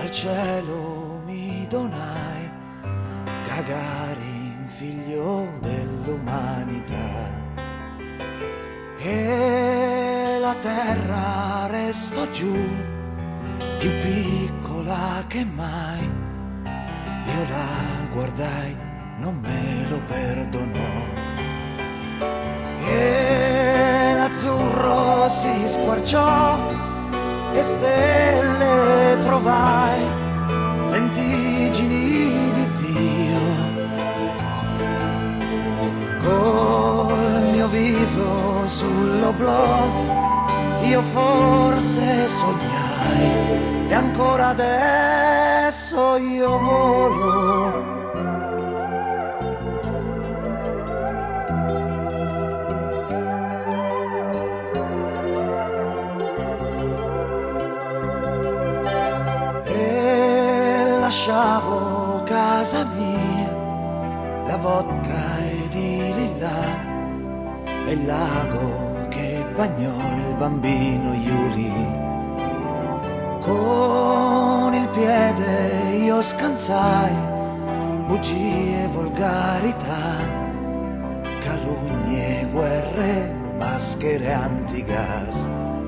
cielo mi donai, Gagarin, figlio dell'umanità, e la terra restò giù, più piccola che mai. Io la guardai, non me lo perdonò, e l'azzurro si squarciò e stelle trovai, lentiggini di Dio. Col mio viso sull'oblò io forse sognai, e ancora adesso io volo. Lasciavo casa mia, la vodka ed i lillà, e il lago che bagnò il bambino Yuri. Con il piede io scansai bugie e volgarità, calunnie, guerre, maschere antigas.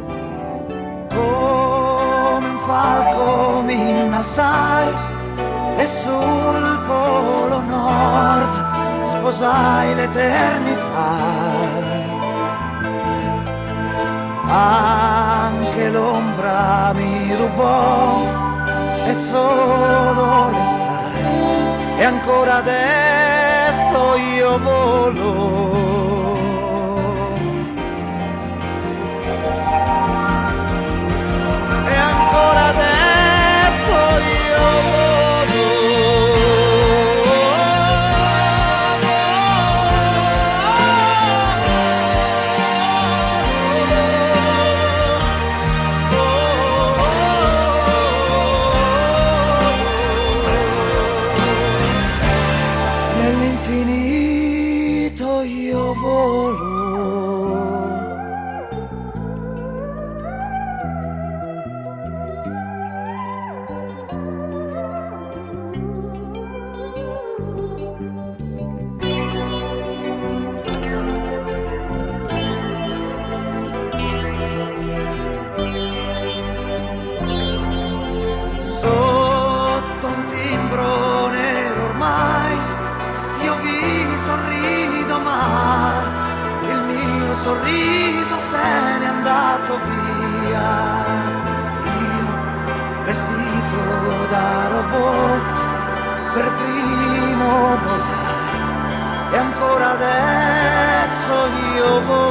Come un falco mi innalzai e sul polo nord sposai l'eternità. Anche l'ombra mi rubò e solo restai, e ancora adesso io volo. E ancora adesso io nell'infinito io volo. Sotto un timbro nero ormai io vi sorrido, ma il mio sorriso se n'è andato via. Io vestito da robot per primo volai, e ancora adesso io